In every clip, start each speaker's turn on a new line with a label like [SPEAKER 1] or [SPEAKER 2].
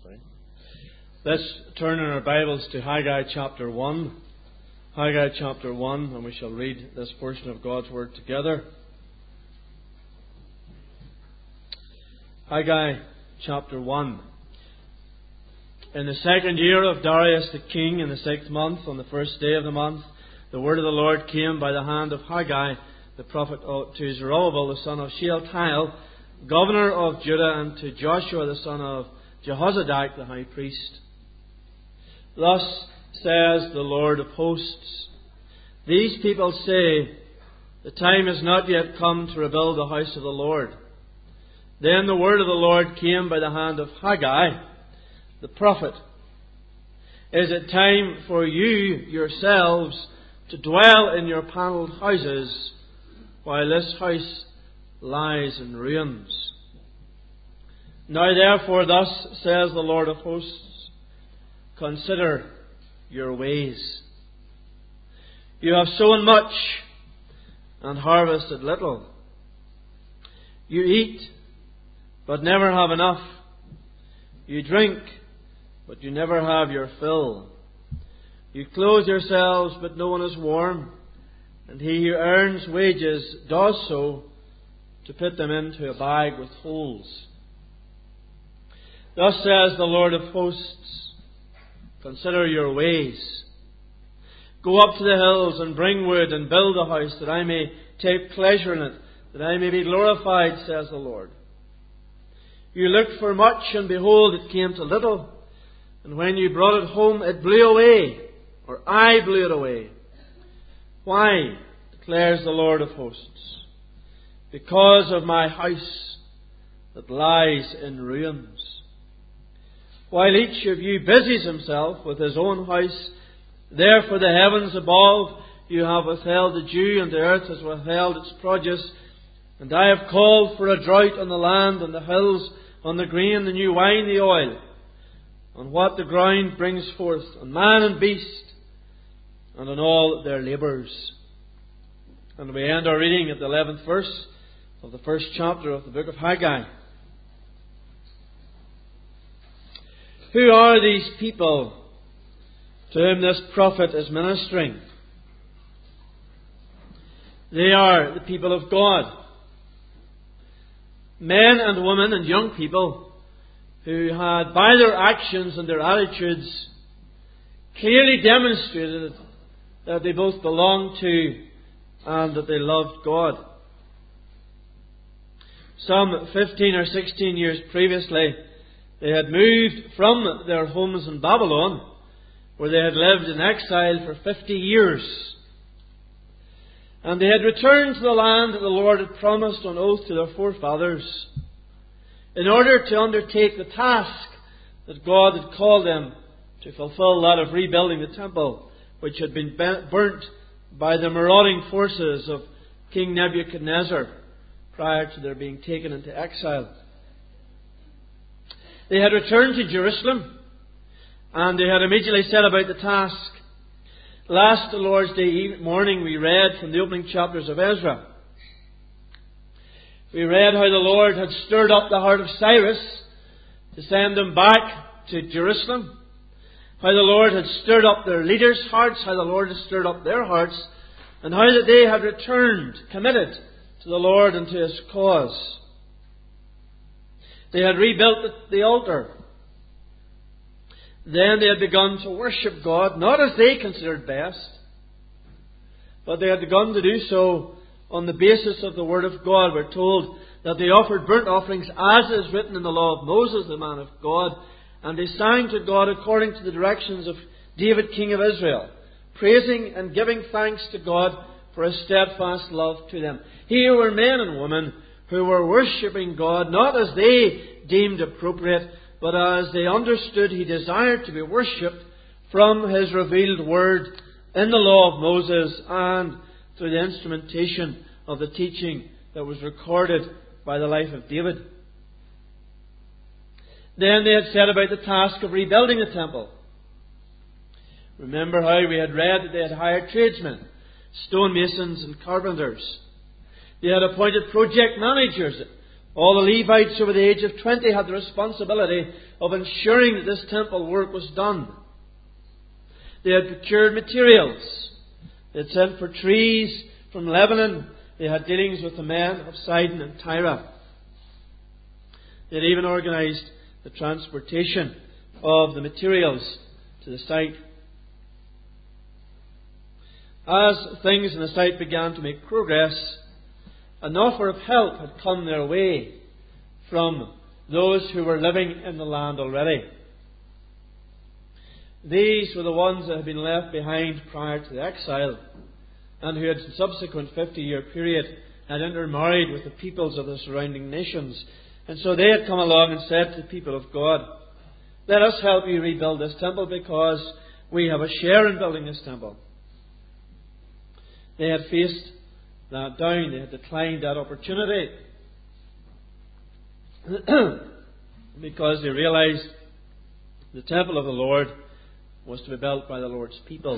[SPEAKER 1] Let's turn in our Bibles to Haggai chapter 1. Haggai chapter 1, and we shall read this portion of God's Word together. Haggai chapter 1. In the second year of Darius the king, in the 6th month, on the first day of the month, the word of the Lord came by the hand of Haggai the prophet to Zerubbabel the son of Shealtiel, governor of Judah, and to Joshua the son of Jehozadak the high priest. Thus says the Lord of hosts, these people say, the time has not yet come to rebuild the house of the Lord. Then the word of the Lord came by the hand of Haggai the prophet. Is it time for you yourselves to dwell in your panelled houses while this house lies in ruins? Now therefore thus says the Lord of hosts, consider your ways. You have sown much and harvested little. You eat, but never have enough. You drink, but you never have your fill. You clothe yourselves, but no one is warm. And he who earns wages does so to put them into a bag with holes. Thus says the Lord of hosts, consider your ways. Go up to the hills and bring wood and build a house, that I may take pleasure in it, that I may be glorified, says the Lord. You looked for much, and behold, it came to little. And when you brought it home, it blew away, or I blew it away. Why, declares the Lord of hosts? Because of my house that lies in ruins. While each of you busies himself with his own house, therefore the heavens above you have withheld the dew, and the earth has withheld its produce. And I have called for a drought on the land, on the hills, on the grain, the new wine, the oil, on what the ground brings forth, on man and beast, and on all their labours. And we end our reading at the 11th verse of the first chapter of the book of Haggai. Who are these people to whom this prophet is ministering? They are the people of God. Men and women and young people who had, by their actions and their attitudes, clearly demonstrated that they both belonged to and that they loved God. Some 15 or 16 years previously, they had moved from their homes in Babylon, where they had lived in exile for 50 years. And they had returned to the land that the Lord had promised on oath to their forefathers, in order to undertake the task that God had called them to fulfill, that of rebuilding the temple, which had been burnt by the marauding forces of King Nebuchadnezzar prior to their being taken into exile. They had returned to Jerusalem, and they had immediately set about the task. Last Lord's Day morning we read from the opening chapters of Ezra. We read how the Lord had stirred up the heart of Cyrus to send them back to Jerusalem. How the Lord had stirred up their leaders' hearts, how the Lord had stirred up their hearts, and how that they had returned, committed to the Lord and to His cause. They had rebuilt the altar. Then they had begun to worship God, not as they considered best, but they had begun to do so on the basis of the Word of God. We're told that they offered burnt offerings as is written in the law of Moses, the man of God, and they sang to God according to the directions of David, king of Israel, praising and giving thanks to God for His steadfast love to them. Here were men and women who were worshipping God not as they deemed appropriate, but as they understood He desired to be worshipped from His revealed Word in the law of Moses and through the instrumentation of the teaching that was recorded by the life of David. Then they had set about the task of rebuilding the temple. Remember how we had read that they had hired tradesmen, stonemasons and carpenters. They had appointed project managers All the Levites over the age of 20 had the responsibility of ensuring that this temple work was done. They had procured materials. They had sent for trees from Lebanon. They had dealings with the men of Sidon and Tyre. They had even organised the transportation of the materials to the site. As things in the site began to make progress, an offer of help had come their way from those who were living in the land already. These were the ones that had been left behind prior to the exile, and who had, in the subsequent 50-year period, had intermarried with the peoples of the surrounding nations. And so they had come along and said to the people of God, "Let us help you rebuild this temple, because we have a share in building this temple." They had faced that down. They had declined that opportunity because they realized the temple of the Lord was to be built by the Lord's people.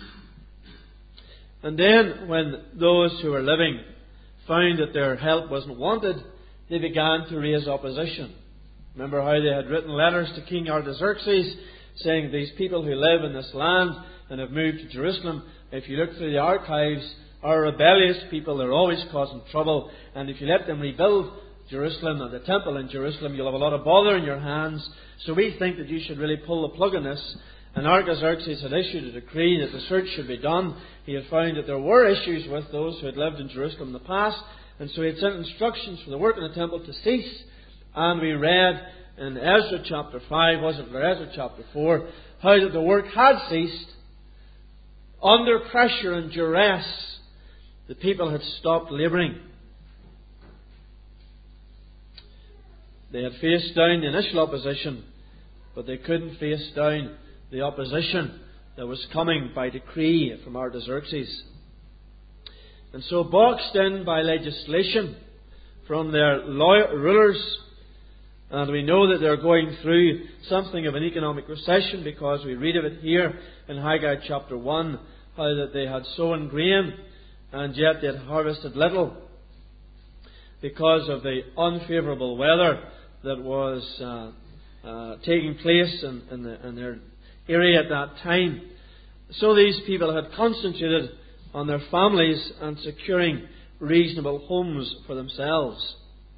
[SPEAKER 1] And then, when those who were living found that their help wasn't wanted, they began to raise opposition. Remember how they had written letters to King Artaxerxes saying, "These people who live in this land and have moved to Jerusalem, if you look through the archives, are rebellious people. They're always causing trouble. And if you let them rebuild Jerusalem and the temple in Jerusalem, you'll have a lot of bother in your hands. So we think that you should really pull the plug on this." And Artaxerxes had issued a decree that the search should be done. He had found that there were issues with those who had lived in Jerusalem in the past. And so he had sent instructions for the work in the temple to cease. And we read in Ezra chapter 5, was it, or Ezra chapter 4, how that the work had ceased. Under pressure and duress, the people had stopped labouring. They had faced down the initial opposition, but they couldn't face down the opposition that was coming by decree from Artaxerxes. And so, boxed in by legislation from their rulers, and we know that they're going through something of an economic recession, because we read of it here in Haggai chapter 1, how that they had sown grain and yet they had harvested little because of the unfavourable weather that was taking place in their area at that time. So these people had concentrated on their families and securing reasonable homes for themselves.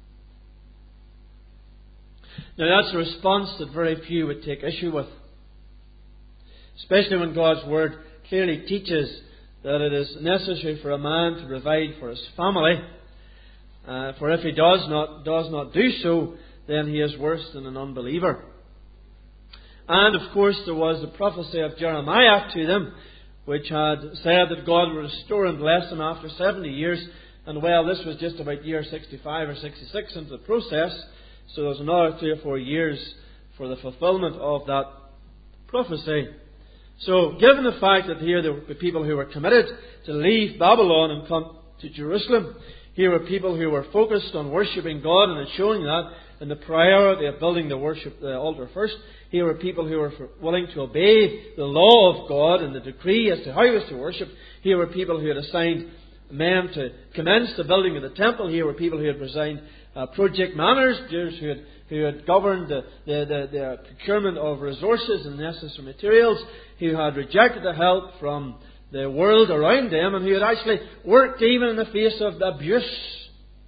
[SPEAKER 1] Now that's a response that very few would take issue with, especially when God's Word clearly teaches that it is necessary for a man to provide for his family. For if he does not do so, then he is worse than an unbeliever. And of course there was the prophecy of Jeremiah to them, which had said that God would restore and bless them after 70 years. And well, this was just about year 65 or 66 into the process, so there was another 3 or 4 years for the fulfillment of that prophecy. So, given the fact that here there were people who were committed to leave Babylon and come to Jerusalem, here were people who were focused on worshipping God and showing that in the priority of building the altar first. Here were people who were willing to obey the law of God and the decree as to how he was to worship. Here were people who had assigned men to commence the building of the temple. Here were people who had assigned project managers who had governed the procurement of resources and necessary materials, who had rejected the help from the world around them, and who had actually worked even in the face of abuse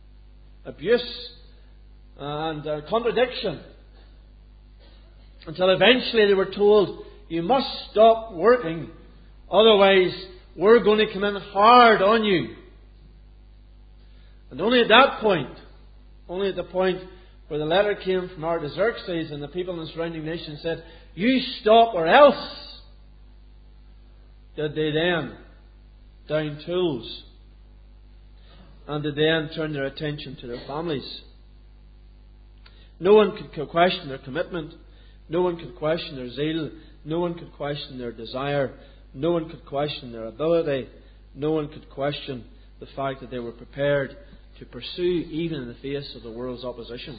[SPEAKER 1] and contradiction, until eventually they were told, "You must stop working, otherwise we're going to come in hard on you." And only at the point where the letter came from Artaxerxes and the people in the surrounding nation said, "You stop or else," did they then down tools and did then turn their attention to their families. No one could question their commitment. No one could question their zeal. No one could question their desire. No one could question their ability. No one could question the fact that they were prepared to pursue even in the face of the world's opposition.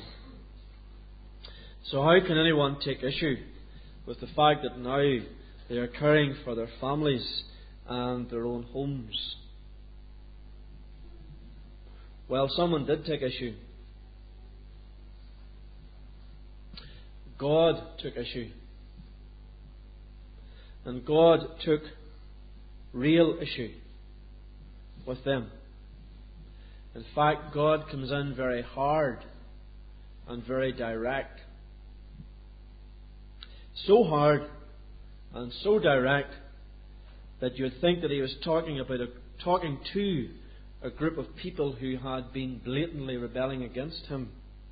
[SPEAKER 1] So how can anyone take issue with the fact that now they are caring for their families and their own homes? Well, someone did take issue. God took issue. And God took real issue with them. In fact, God comes in very hard and very direct. So hard and so direct that you'd think that he was talking to a group of people who had been blatantly rebelling against him.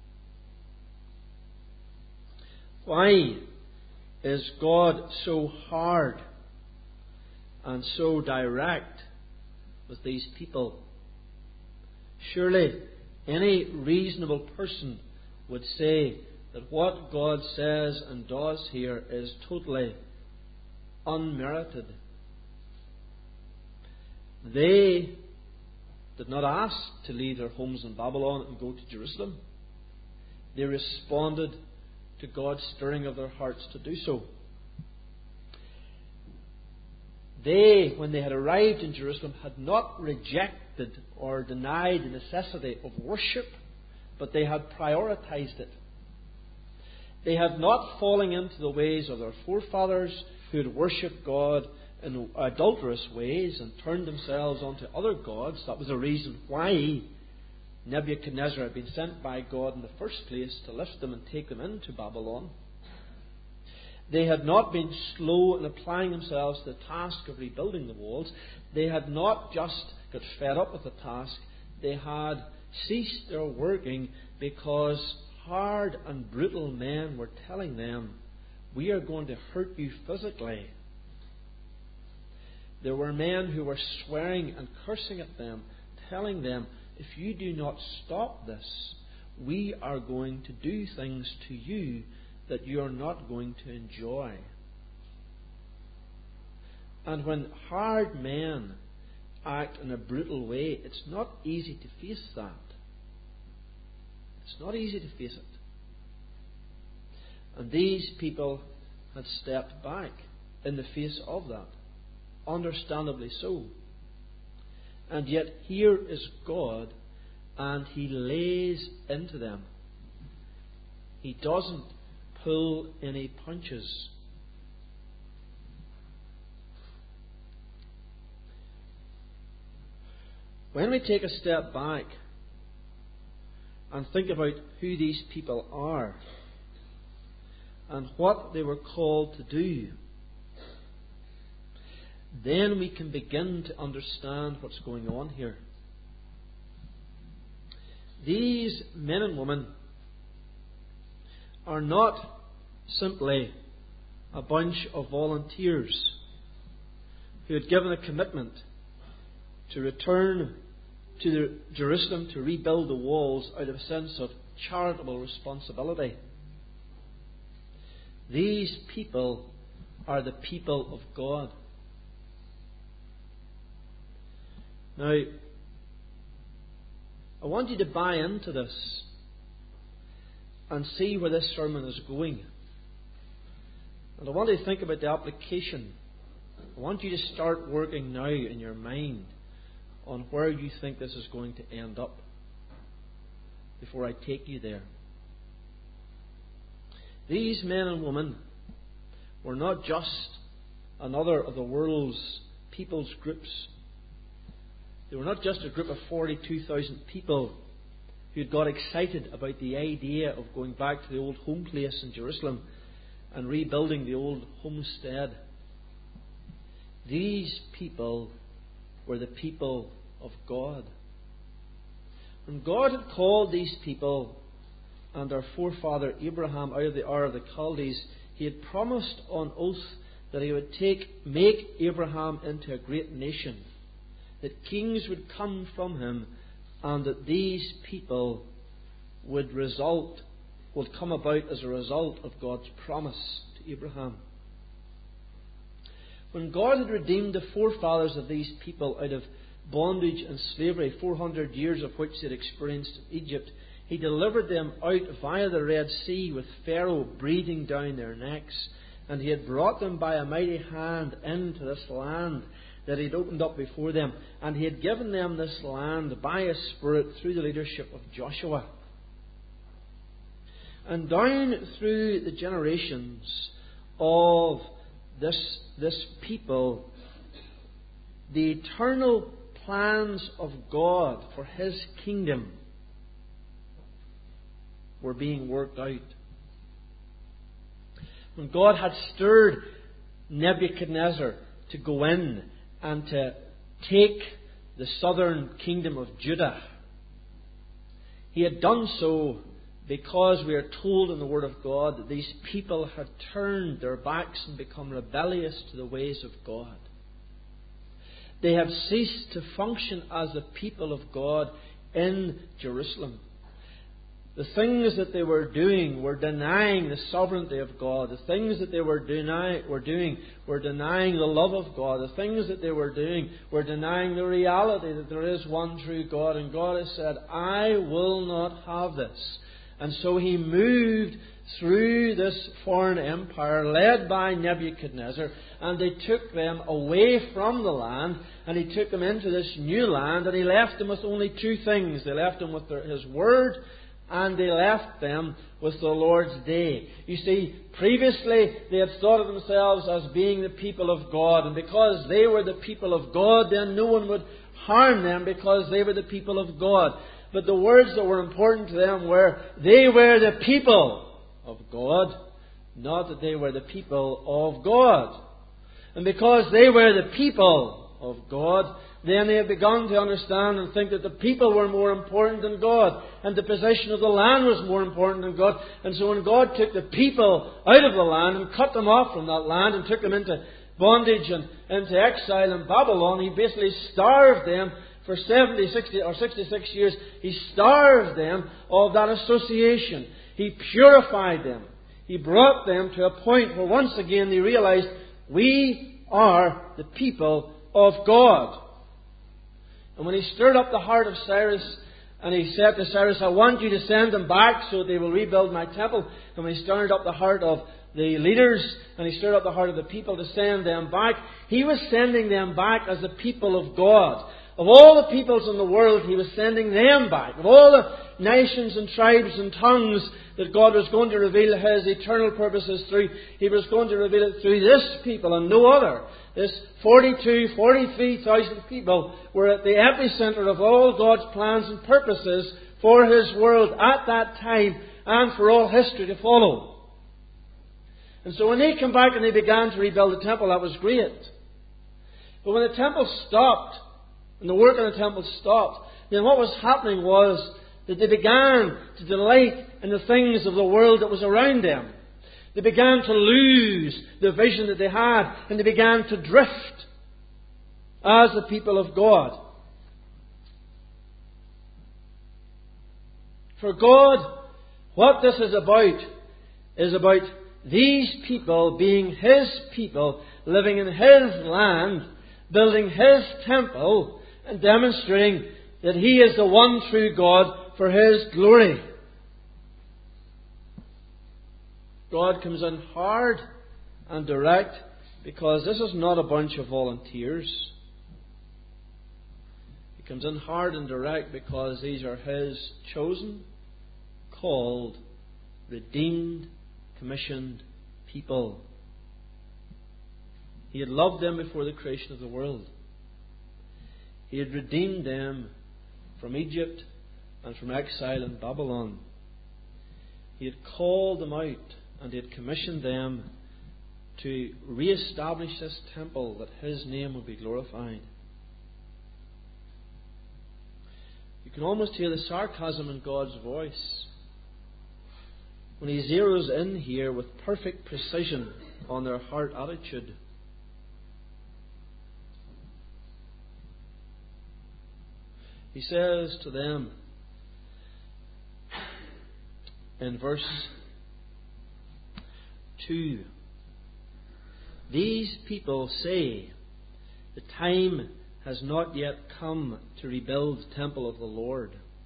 [SPEAKER 1] Why is God so hard and so direct with these people? Surely any reasonable person would say that what God says and does here is totally unmerited. They did not ask to leave their homes in Babylon and go to Jerusalem. They responded to God's stirring of their hearts to do so. They, when they had arrived in Jerusalem, had not rejected or denied the necessity of worship, but they had prioritized it. They had not fallen into the ways of their forefathers who had worshipped God in adulterous ways and turned themselves onto other gods. That was the reason why Nebuchadnezzar had been sent by God in the first place, to lift them and take them into Babylon. They had not been slow in applying themselves to the task of rebuilding the walls. They had not just got fed up with the task. They had ceased their working because hard and brutal men were telling them, "We are going to hurt you physically." There were men who were swearing and cursing at them, telling them, "If you do not stop this, we are going to do things to you that you are not going to enjoy." And when hard men act in a brutal way, it's not easy to face that. It's not easy to face it. And these people had stepped back in the face of that. Understandably so. And yet here is God, and He lays into them. He doesn't pull any punches. When we take a step back and think about who these people are and what they were called to do, then we can begin to understand what's going on here. These men and women are not simply a bunch of volunteers who had given a commitment to return to Jerusalem to rebuild the walls out of a sense of charitable responsibility. These people are the people of God. Now, I want you to buy into this and see where this sermon is going. And I want you to think about the application. I want you to start working now in your mind on where you think this is going to end up before I take you there. These men and women were not just another of the world's people's groups. They were not just a group of 42,000 people who got excited about the idea of going back to the old home place in Jerusalem and rebuilding the old homestead. These people were the people of God. When God had called these people and our forefather Abraham out of the Ur of the Chaldees, He had promised on oath that He would make Abraham into a great nation, that kings would come from him, and that these people would come about as a result of God's promise to Abraham. When God had redeemed the forefathers of these people out of bondage and slavery, 400 years of which they had experienced in Egypt, He delivered them out via the Red Sea with Pharaoh breathing down their necks. And He had brought them by a mighty hand into this land that He had opened up before them. And He had given them this land by His Spirit through the leadership of Joshua. And down through the generations of this people, the eternal plans of God for His kingdom were being worked out. When God had stirred Nebuchadnezzar to go in and to take the southern kingdom of Judah, He had done so because we are told in the Word of God that these people had turned their backs and become rebellious to the ways of God. They have ceased to function as the people of God in Jerusalem. The things that they were doing were denying the sovereignty of God. The things that they were doing were denying the love of God. The things that they were doing were denying the reality that there is one true God. And God has said, I will not have this. And so He moved through this foreign empire led by Nebuchadnezzar, and they took them away from the land, and He took them into this new land, and He left them with only two things. They left them with His Word, and they left them with the Lord's day. You see, previously they had thought of themselves as being the people of God, and because they were the people of God, then no one would harm them because they were the people of God. But the words that were important to them were, they were the people of God, not that they were the people of God. And because they were the people of God, then they had begun to understand and think that the people were more important than God, and the possession of the land was more important than God. And so when God took the people out of the land and cut them off from that land and took them into bondage and into exile in Babylon, He basically starved them for 70, 60 or 66 years. He starved them of that association. He purified them. He brought them to a point where once again they realized, we are the people of God. And when He stirred up the heart of Cyrus, and He said to Cyrus, I want you to send them back so they will rebuild my temple. And when He stirred up the heart of the leaders, and He stirred up the heart of the people to send them back, He was sending them back as the people of God. Of all the peoples in the world, He was sending them back. Of all the nations and tribes and tongues that God was going to reveal His eternal purposes through, He was going to reveal it through this people and no other. This 43,000 people were at the epicenter of all God's plans and purposes for His world at that time and for all history to follow. And so when they came back and they began to rebuild the temple, that was great. But when the temple stopped, and the work in the temple stopped, then what was happening was that they began to delight in the things of the world that was around them. They began to lose the vision that they had, and they began to drift as the people of God. For God, what this is about these people being His people, living in His land, building His temple, and demonstrating that He is the one true God for His glory. God comes in hard and direct because this is not a bunch of volunteers. He comes in hard and direct because these are His chosen, called, redeemed, commissioned people. He had loved them before the creation of the world. He had redeemed them from Egypt and from exile in Babylon. He had called them out, and He had commissioned them to re-establish this temple that His name would be glorified. You can almost hear the sarcasm in God's voice when He zeroes in here with perfect precision on their heart attitude. He says to them in verse 2, these people say, the time has not yet come to rebuild the temple of the Lord.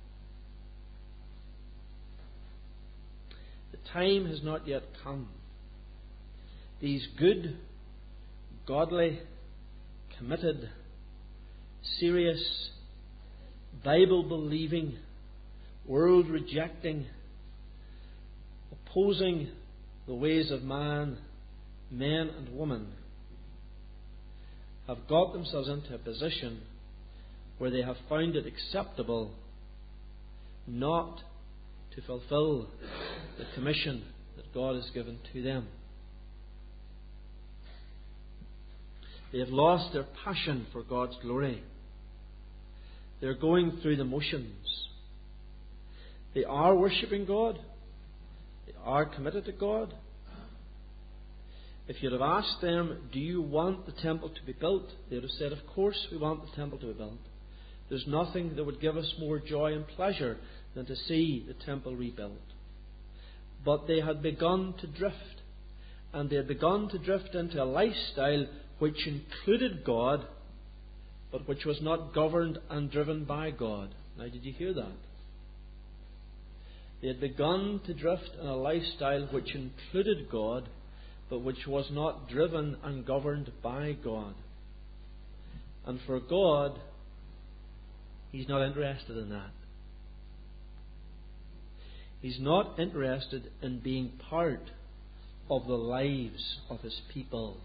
[SPEAKER 1] The time has not yet come. These good, godly, committed, serious, Bible-believing, world-rejecting, opposing the ways of man, men and women, have got themselves into a position where they have found it acceptable not to fulfill the commission that God has given to them. They have lost their passion for God's glory. They're going through the motions. They are worshipping God. They are committed to God. If you'd have asked them, do you want the temple to be built? They would have said, of course we want the temple to be built. There's nothing that would give us more joy and pleasure than to see the temple rebuilt. But they had begun to drift. And they had begun to drift into a lifestyle which included God, but which was not governed and driven by God. Now, did you hear that? They had begun to drift in a lifestyle which included God, but which was not driven and governed by God. And for God, He's not interested in that. He's not interested in being part of the lives of His people.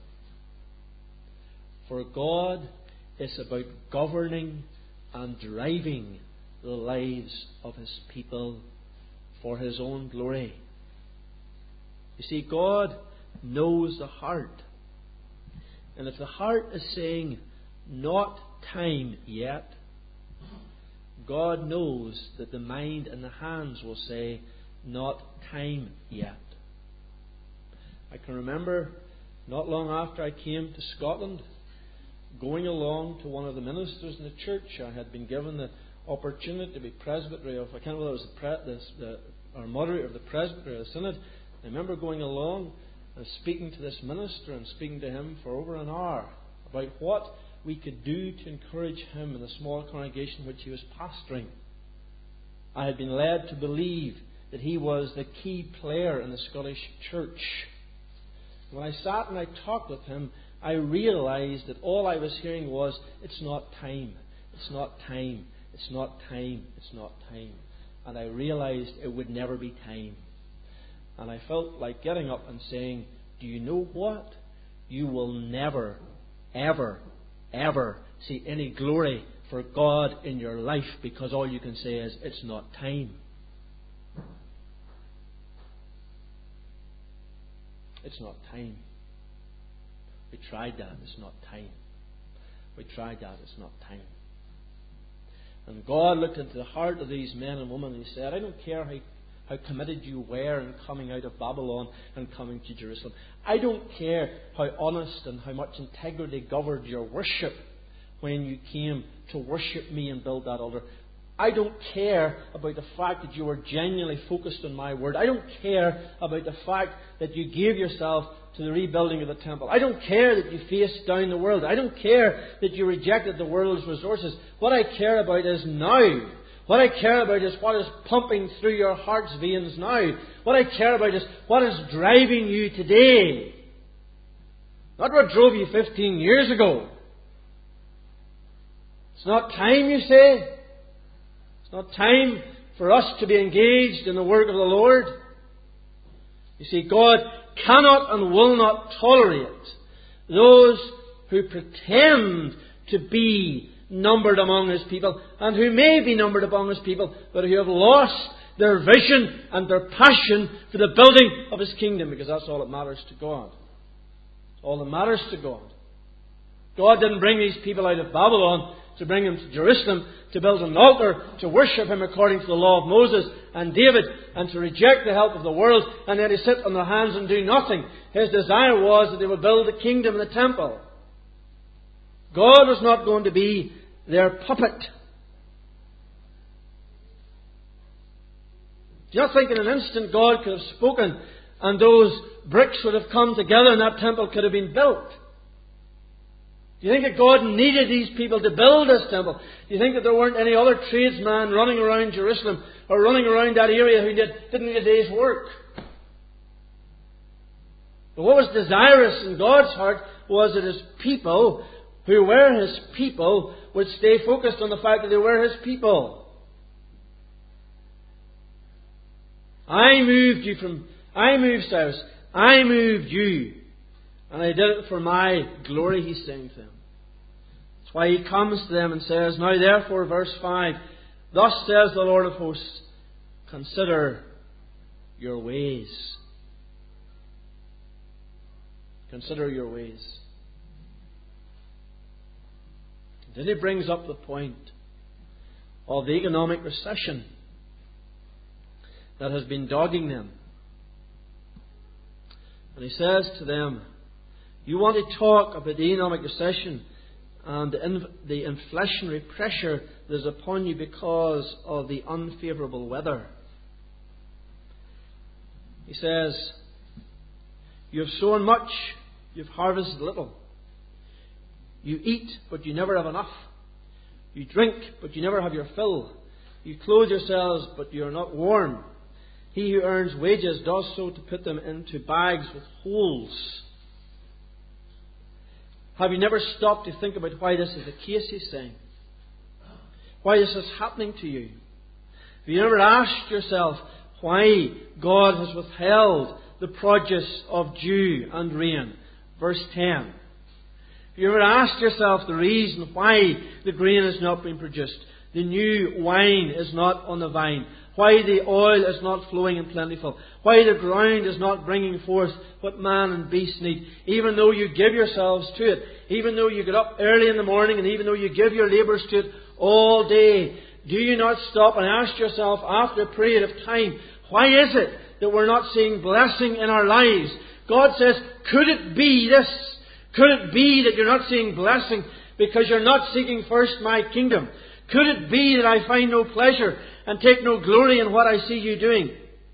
[SPEAKER 1] For God is about governing and driving the lives of His people for His own glory. You see, God knows the heart. And if the heart is saying, not time yet, God knows that the mind and the hands will say, not time yet. I can remember not long after I came to Scotland, going along to one of the ministers in the church. I had been given the opportunity to be presbytery of, I can't remember whether it was or moderator of the presbytery of the synod. I remember going along and speaking to this minister and speaking to him for over an hour about what we could do to encourage him in the small congregation which he was pastoring. I had been led to believe that he was the key player in the Scottish church. When I sat and I talked with him, I realised that all I was hearing was, it's not time, it's not time, it's not time, it's not time. And I realised it would never be time. And I felt like getting up and saying, do you know what? You will never, ever, ever see any glory for God in your life, because all you can say is, it's not time. It's not time. We tried that, it's not time. We tried that, it's not time. And God looked into the heart of these men and women and He said, I don't care how committed you were in coming out of Babylon and coming to Jerusalem. I don't care how honest and how much integrity governed your worship when you came to worship me and build that altar. I don't care about the fact that you were genuinely focused on my word. I don't care about the fact that you gave yourself to the rebuilding of the temple. I don't care that you faced down the world. I don't care that you rejected the world's resources. What I care about is now. What I care about is what is pumping through your heart's veins now. What I care about is what is driving you today. Not what drove you 15 years ago. It's not time, you say? It's not time for us to be engaged in the work of the Lord. You see, God cannot and will not tolerate those who pretend to be numbered among His people, and who may be numbered among His people, but who have lost their vision and their passion for the building of His kingdom, because that's all that matters to God. All that matters to God. God didn't bring these people out of Babylon to bring them to Jerusalem, to build an altar, to worship Him according to the law of Moses and David, and to reject the help of the world, and then to sit on their hands and do nothing. His desire was that they would build the kingdom and the temple. God was not going to be their puppet. Do you not think in an instant God could have spoken and those bricks would have come together and that temple could have been built? Do you think that God needed these people to build this temple? Do you think that there weren't any other tradesmen running around Jerusalem or running around that area who didn't need a day's work? But what was desirous in God's heart was that His people, who were His people, would stay focused on the fact that they were His people. I moved you from I moved Cyrus. I moved you. And I did it for my glory, he's saying to them. That's why he comes to them and says, now therefore, verse 5, thus says the Lord of hosts, consider your ways. Consider your ways. Then he brings up the point of the economic recession that has been dogging them. And he says to them, you want to talk about the economic recession and the inflationary pressure that is upon you because of the unfavourable weather. He says, you have sown much, you have harvested little. You eat, but you never have enough. You drink, but you never have your fill. You clothe yourselves, but you are not warm. He who earns wages does so to put them into bags with holes. Have you never stopped to think about why this is the case, he's saying? Why this is happening to you? Have you ever asked yourself why God has withheld the produce of dew and rain? Verse 10. Have you ever asked yourself the reason why the grain is not being produced? The new wine is not on the vine. Why the oil is not flowing and plentiful. Why the ground is not bringing forth what man and beast need. Even though you give yourselves to it. Even though you get up early in the morning. And even though you give your labours to it all day. Do you not stop and ask yourself after a period of time, why is it that we're not seeing blessing in our lives? God says, could it be this? Could it be that you're not seeing blessing because you're not seeking first my kingdom? Could it be that I find no pleasure and take no glory in what I see you doing?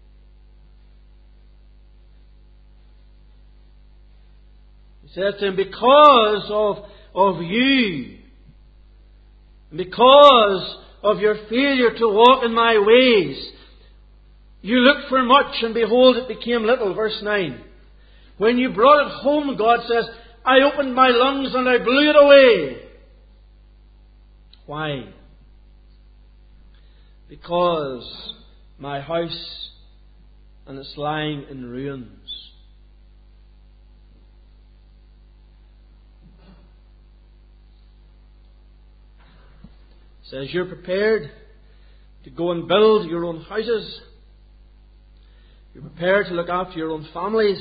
[SPEAKER 1] He says to him, because of you, because of your failure to walk in my ways, you looked for much and behold it became little. Verse 9. When you brought it home, God says, I opened my lungs and I blew it away. Why? Because my house and it's lying in ruins. It says you're prepared to go and build your own houses. You're prepared to look after your own families.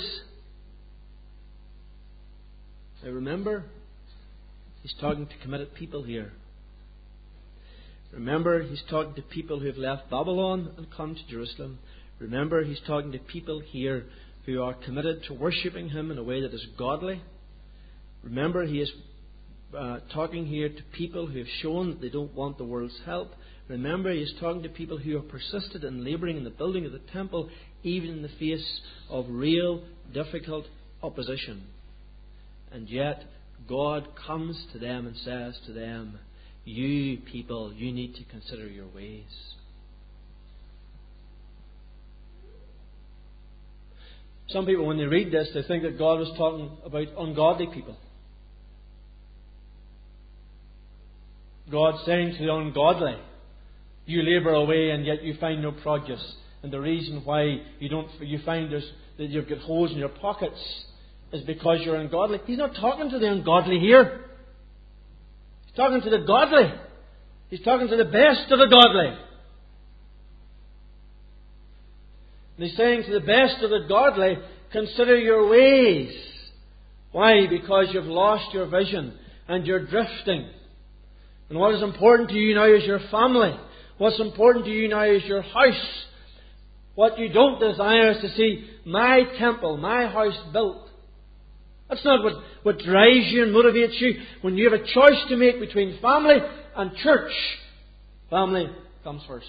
[SPEAKER 1] Now remember, he's talking to committed people here. Remember, he's talking to people who have left Babylon and come to Jerusalem. Remember, he's talking to people here who are committed to worshipping him in a way that is godly. Remember, he is talking here to people who have shown that they don't want the world's help. Remember, he is talking to people who have persisted in labouring in the building of the temple, even in the face of real, difficult opposition. And yet, God comes to them and says to them, you people, you need to consider your ways. Some people, when they read this, they think that God was talking about ungodly people. God saying to the ungodly, you labour away and yet you find no produce. And the reason why you find that you've got holes in your pockets is because you're ungodly. He's not talking to the ungodly here. He's talking to the godly. He's talking to the best of the godly. And he's saying to the best of the godly, consider your ways. Why? Because you've lost your vision and you're drifting. And what is important to you now is your family. What's important to you now is your house. What you don't desire is to see my temple, my house built. That's not what drives you and motivates you. When you have a choice to make between family and church, family comes first.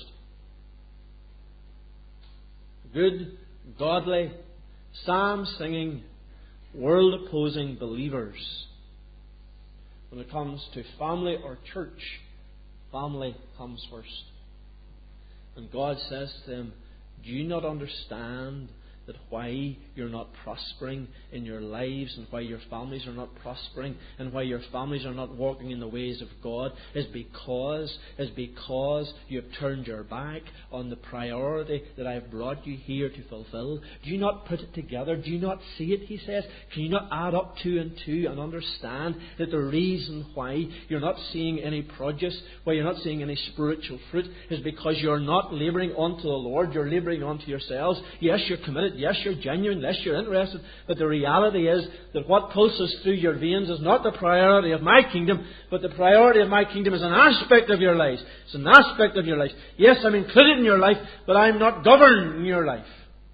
[SPEAKER 1] Good, godly, psalm-singing, world-opposing believers. When it comes to family or church, family comes first. And God says to them, do you not understand that why you're not prospering in your lives and why your families are not prospering and why your families are not walking in the ways of God is because you have turned your back on the priority that I have brought you here to fulfill. Do you not put it together? Do you not see it, he says? Can you not add up 2 and 2 and understand that the reason why you're not seeing any produce, why you're not seeing any spiritual fruit, is because you're not labouring unto the Lord, you're labouring unto yourselves. Yes, you're committed. Yes, you're genuine. Yes, you're interested. But the reality is that what pulses through your veins is not the priority of my kingdom, but the priority of my kingdom is an aspect of your life. It's an aspect of your life. Yes, I'm included in your life, but I'm not governed in your life.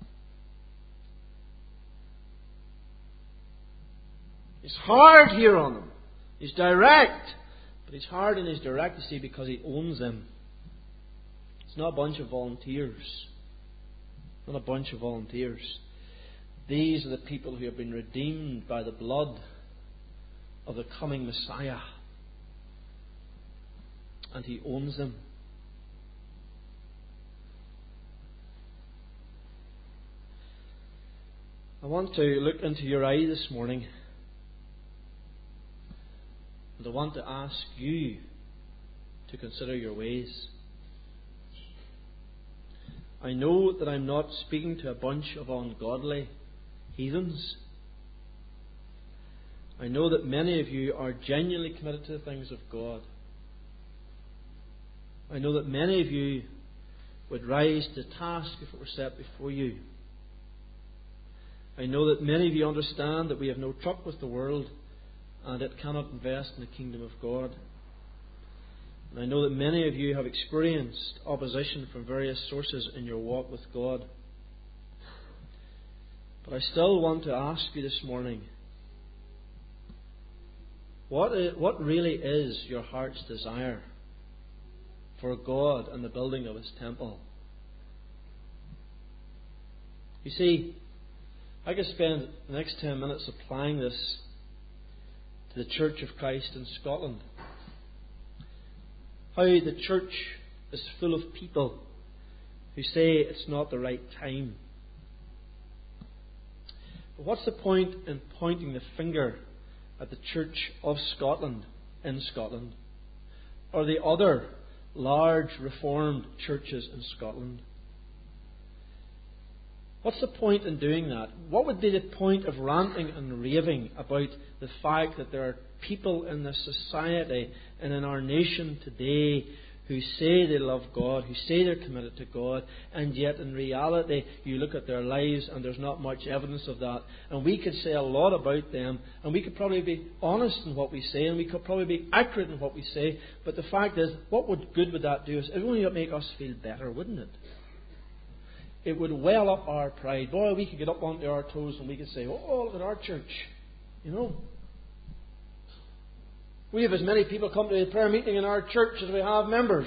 [SPEAKER 1] He's hard here on them. He's direct. But he's hard and he's direct, you see, because he owns them. It's not a bunch of volunteers. Not a bunch of volunteers. These are the people who have been redeemed by the blood of the coming Messiah. And he owns them. I want to look into your eye this morning. And I want to ask you to consider your ways. I know that I'm not speaking to a bunch of ungodly heathens. I know that many of you are genuinely committed to the things of God. I know that many of you would rise to task if it were set before you. I know that many of you understand that we have no truck with the world and it cannot invest in the kingdom of God. And I know that many of you have experienced opposition from various sources in your walk with God. But I still want to ask you this morning, what really is your heart's desire for God and the building of His temple? You see, I could spend the next 10 minutes applying this to the Church of Christ in Scotland. How the church is full of people who say it's not the right time. But what's the point in pointing the finger at the Church of Scotland in Scotland, or the other large Reformed churches in Scotland? What's the point in doing that? What would be the point of ranting and raving about the fact that there are people in this society and in our nation today who say they love God, who say they're committed to God, and yet in reality you look at their lives and there's not much evidence of that. And we could say a lot about them, and we could probably be honest in what we say, and we could probably be accurate in what we say, but the fact is, good would that do us? It would only make us feel better, wouldn't it? It would well up our pride. Boy, we could get up onto our toes and we could say, oh, look at our church. You know, we have as many people come to a prayer meeting in our church as we have members.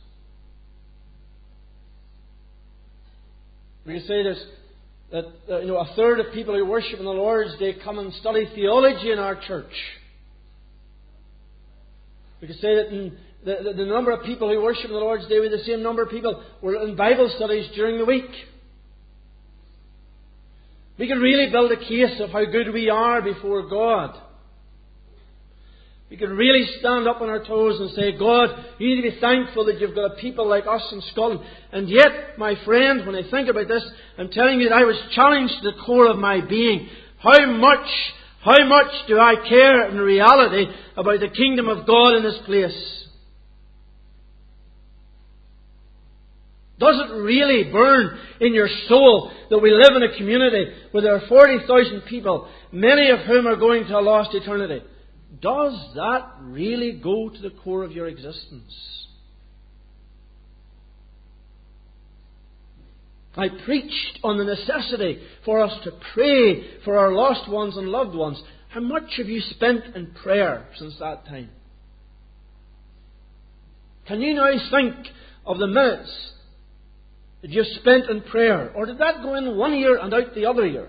[SPEAKER 1] We could say this, that a third of people who worship in the Lord's Day come and study theology in our church. We could say that the number of people who worship in the Lord's Day with the same number of people were in Bible studies during the week. We can really build a case of how good we are before God. We can really stand up on our toes and say, God, you need to be thankful that you've got a people like us in Scotland. And yet, my friend, when I think about this, I'm telling you that I was challenged to the core of my being. How much do I care in reality about the kingdom of God in this place? Does it really burn in your soul that we live in a community where there are 40,000 people, many of whom are going to a lost eternity? Does that really go to the core of your existence? I preached on the necessity for us to pray for our lost ones and loved ones. How much have you spent in prayer since that time? Can you now think of the minutes that you've spent in prayer? Or did that go in one ear and out the other ear?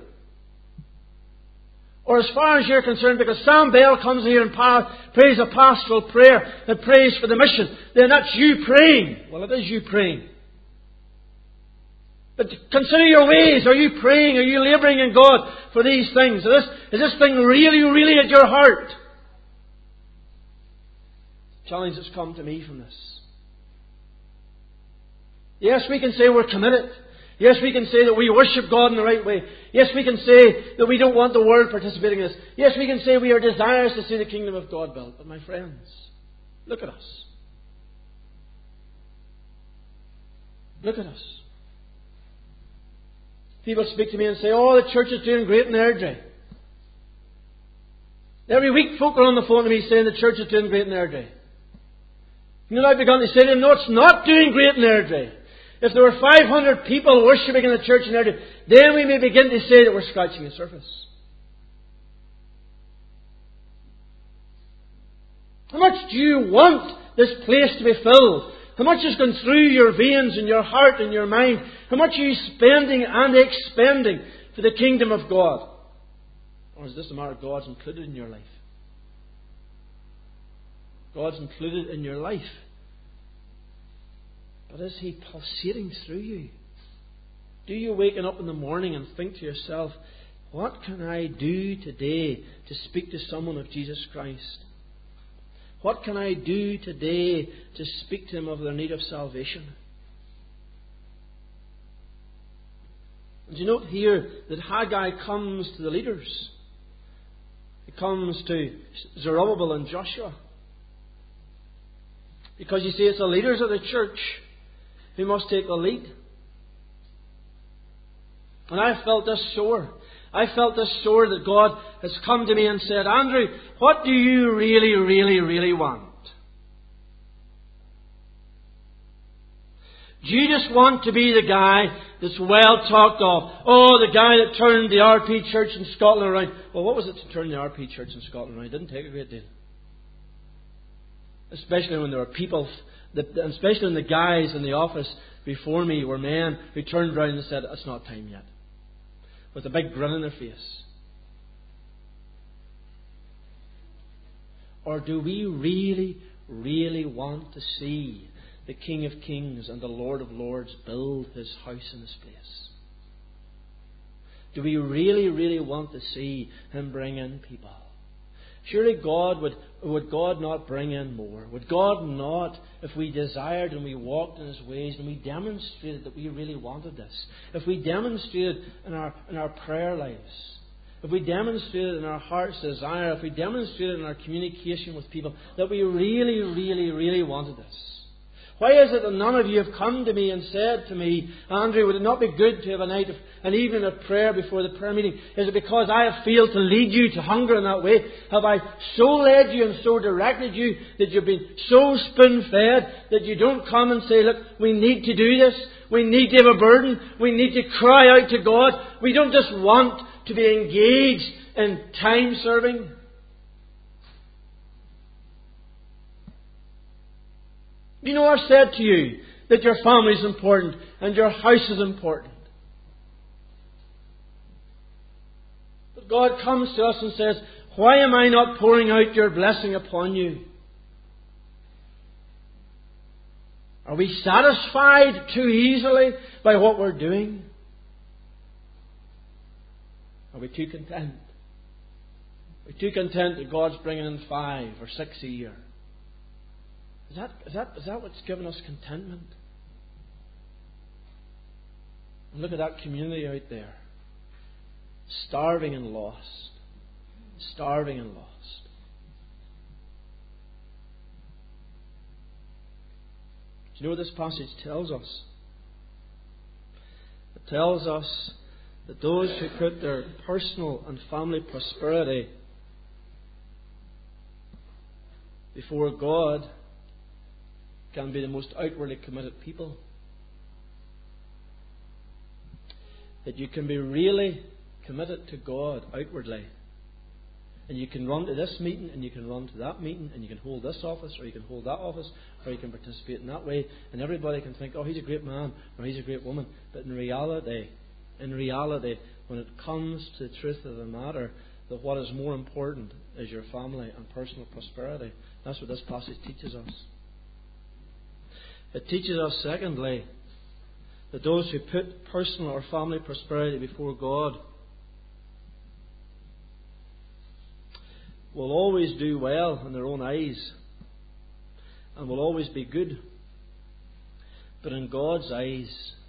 [SPEAKER 1] Or as far as you're concerned, because Sam Bell comes here and prays a pastoral prayer that prays for the mission, then that's you praying. Well, it is you praying. But consider your ways. Are you praying? Are you labouring in God for these things? Is this thing really, really at your heart? The challenge that's come to me from this. Yes, we can say we're committed. Yes, we can say that we worship God in the right way. Yes, we can say that we don't want the world participating in this. Yes, we can say we are desirous to see the kingdom of God built. But my friends, look at us. Look at us. People speak to me and say, oh, the church is doing great in Airdrie. Every week folk are on the phone to me saying the church is doing great in Airdrie. You know, I've begun to say to them, no, it's not doing great in Airdrie. If there were 500 people worshipping in the church in Airdrie, then we may begin to say that we're scratching the surface. How much do you want this place to be filled? How much has gone through your veins and your heart and your mind? How much are you spending and expending for the kingdom of God? Or is this a matter God's included in your life? God's included in your life. But is He pulsating through you? Do you waken up in the morning and think to yourself, what can I do today to speak to someone of Jesus Christ? What can I do today to speak to them of their need of salvation? And you note here that Haggai comes to the leaders. He comes to Zerubbabel and Joshua. Because you see, it's the leaders of the church who must take the lead. And I felt this sore. I felt this sore that God has come to me and said, Andrew, what do you really, really, really want? Do you just want to be the guy that's well talked of? Oh, the guy that turned the RP church in Scotland around. Well, what was it to turn the RP church in Scotland around? It didn't take a great deal. Especially when there were people, especially when the guys in the office before me were men who turned around and said, it's not time yet. With a big grin on their face. Or do we really, really want to see the King of Kings and the Lord of Lords build His house in this place? Do we really, really want to see Him bring in people? Surely would God not bring in more? Would God not, if we desired and we walked in His ways and we demonstrated that we really wanted this, if we demonstrated in our prayer lives, if we demonstrated in our heart's desire, if we demonstrated in our communication with people that we really, really, really wanted this? Why is it that none of you have come to me and said to me, Andrew, would it not be good to have an evening of prayer before the prayer meeting? Is it because I have failed to lead you to hunger in that way? Have I so led you and so directed you that you've been so spoon-fed that you don't come and say, look, we need to do this. We need to have a burden. We need to cry out to God. We don't just want to be engaged in time serving. You know, I've said to you that your family is important and your house is important. But God comes to us and says, why am I not pouring out your blessing upon you? Are we satisfied too easily by what we're doing? Are we too content? Are we too content that God's bringing in 5 or 6 a year? Is that what's given us contentment? And look at that community out there. Starving and lost. Starving and lost. Do you know what this passage tells us? It tells us that those who put their personal and family prosperity before God can be the most outwardly committed people. That you can be really committed to God outwardly. And you can run to this meeting and you can run to that meeting and you can hold this office or you can hold that office or you can participate in that way. And everybody can think, oh, he's a great man or he's a great woman. But in reality, when it comes to the truth of the matter, that what is more important is your family and personal prosperity. That's what this passage teaches us. It teaches us, secondly, that those who put personal or family prosperity before God will always do well in their own eyes and will always be good. But in God's eyes,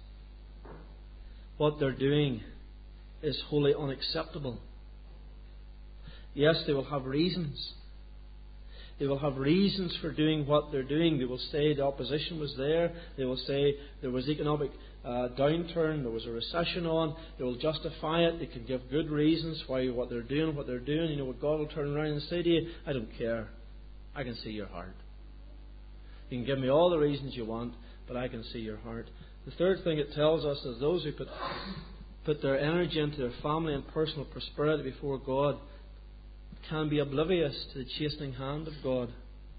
[SPEAKER 1] what they're doing is wholly unacceptable. Yes, they will have reasons. They will have reasons for doing what they're doing. They will say the opposition was there. They will say there was economic downturn, there was a recession on. They will justify it. They can give good reasons why what they're doing. You know what, God will turn around and say to you, I don't care. I can see your heart. You can give me all the reasons you want, but I can see your heart. The third thing it tells us is those who put their energy into their family and personal prosperity before God can be oblivious to the chastening hand of God.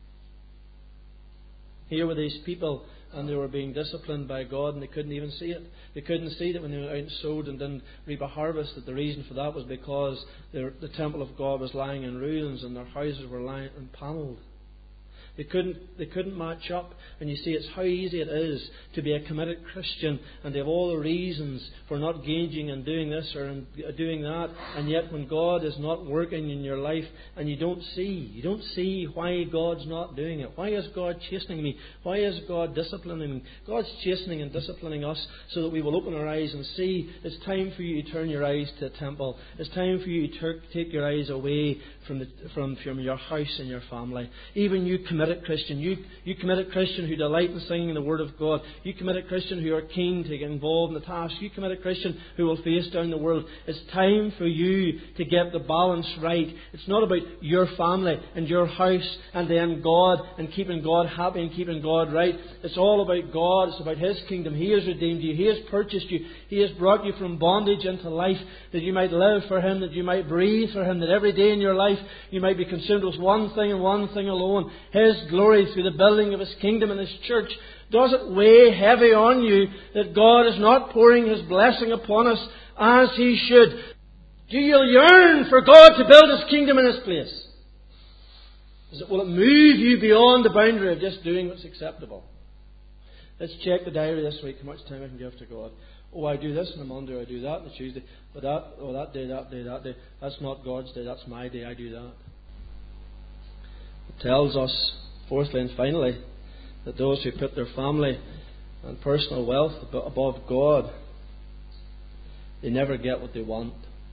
[SPEAKER 1] Here were these people, and they were being disciplined by God, and they couldn't even see it. They couldn't see that when they went out and sowed and didn't reap a harvest, that the reason for that was because the temple of God was lying in ruins and their houses were lying unpanelled. They couldn't match up. And you see, it's how easy it is to be a committed Christian and to have all the reasons for not engaging and doing this or doing that. And yet when God is not working in your life and you don't see why God's not doing it. Why is God chastening me? Why is God disciplining me? God's chastening and disciplining us so that we will open our eyes and see it's time for you to turn your eyes to the temple. It's time for you to take your eyes away from your house and your family. Even you committed Christian, you committed Christian who delight in singing the Word of God, you committed Christian who are keen to get involved in the task, you committed Christian who will face down the world. It's time for you to get the balance right. It's not about your family and your house and then God and keeping God happy and keeping God right. It's all about God. It's about His kingdom. He has redeemed you. He has purchased you. He has brought you from bondage into life, that you might live for Him, that you might breathe for Him, that every day in your life you might be consumed with one thing and one thing alone: His glory through the building of His kingdom and His church. Does it weigh heavy on you that God is not pouring His blessing upon us as He should? Do you yearn for God to build His kingdom in His place? Will it move you beyond the boundary of just doing what's acceptable? Let's check the diary this week, how much time I can give to God. Oh, I do this on a Monday, I do that on a Tuesday, but that day. That's not God's day, that's my day, I do that. It tells us, fourthly and finally, that those who put their family and personal wealth above God, they never get what they want,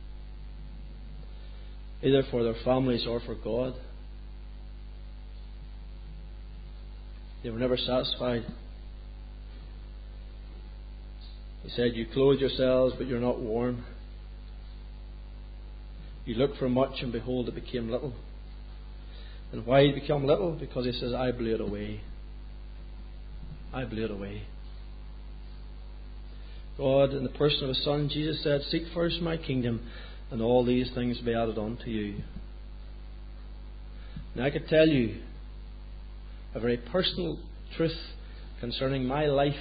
[SPEAKER 1] either for their families or for God. They were never satisfied. He said, you clothe yourselves, but you're not warm. You looked for much, and behold, it became little. And why did it become little? Because He says, I blew it away. I blew it away. God, in the person of His Son, Jesus said, seek first my kingdom, and all these things will be added unto you. And I could tell you a very personal truth concerning my life.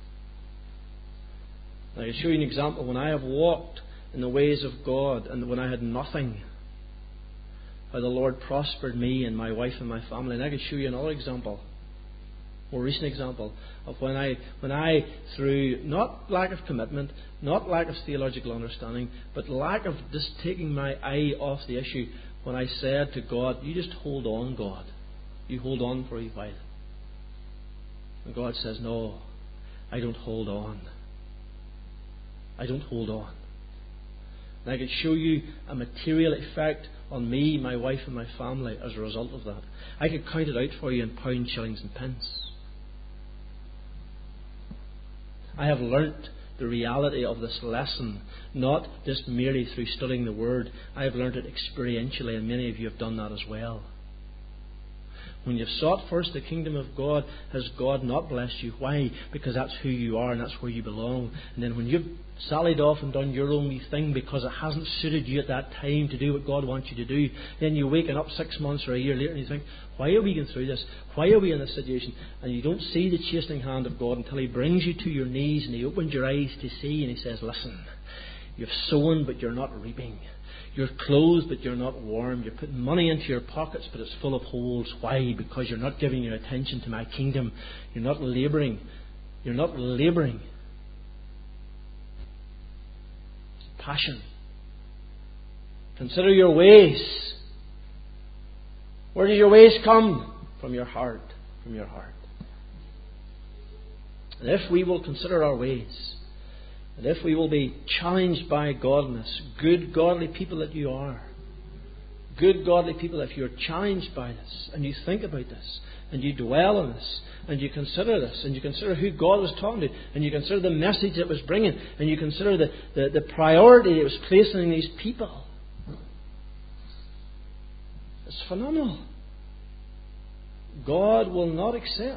[SPEAKER 1] I can show you an example when I have walked in the ways of God and when I had nothing, how the Lord prospered me and my wife and my family. And I can show you another example, more recent example, of when I through not lack of commitment, not lack of theological understanding, but lack of just taking my eye off the issue, when I said to God, you just hold on, God. You hold on for a while. And God says, no, I don't hold on. I don't hold on. And I could show you a material effect on me, my wife and my family as a result of that. I could count it out for you in pounds, shillings and pence. I have learnt the reality of this lesson, not just merely through studying the Word. I have learnt it experientially, and many of you have done that as well. When you've sought first the kingdom of God, has God not blessed you? Why? Because that's who you are and that's where you belong. And then when you've sallied off and done your own wee thing because it hasn't suited you at that time to do what God wants you to do, then you're waking up 6 months or a year later and you think, why are we going through this? Why are we in this situation? And you don't see the chastening hand of God until He brings you to your knees and He opens your eyes to see, and He says, listen, you've sown but you're not reaping. You're clothed but you're not warm. You're putting money into your pockets but it's full of holes. Why? Because you're not giving your attention to my kingdom. You're not labouring. You're not labouring passion. Consider your ways. Where do your ways come? From your heart. From your heart. And if we will consider our ways, and if we will be challenged by godliness, good godly people that you are, good godly people, if you're challenged by this, and you think about this, and you dwell on this, and you consider this, and you consider who God was talking to, and you consider the message it was bringing, and you consider the priority it was placing in these people, it's phenomenal. God will not accept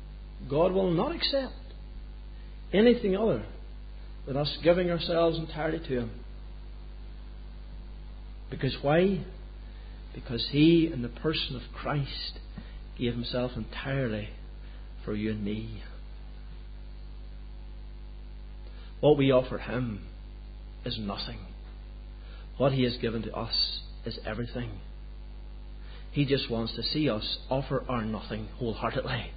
[SPEAKER 1] anything other than us giving ourselves entirely to Him. Because why? Because He, in the person of Christ, gave Himself entirely for you and me. What we offer Him is nothing. What He has given to us is everything. He just wants to see us offer our nothing wholeheartedly.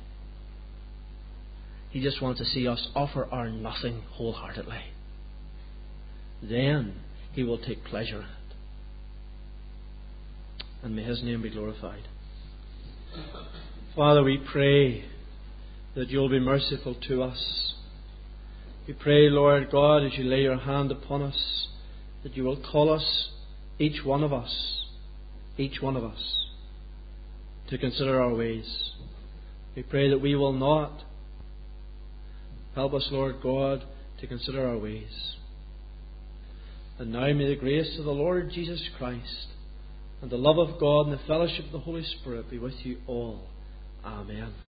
[SPEAKER 1] He just wants to see us offer our nothing wholeheartedly. Then He will take pleasure in it. And may His name be glorified. Father, we pray that You'll be merciful to us. We pray, Lord God, as You lay Your hand upon us, that You will call us, each one of us, to consider our ways. We pray that we will not. Help us, Lord God, to consider our ways. And now may the grace of the Lord Jesus Christ and the love of God and the fellowship of the Holy Spirit be with you all. Amen.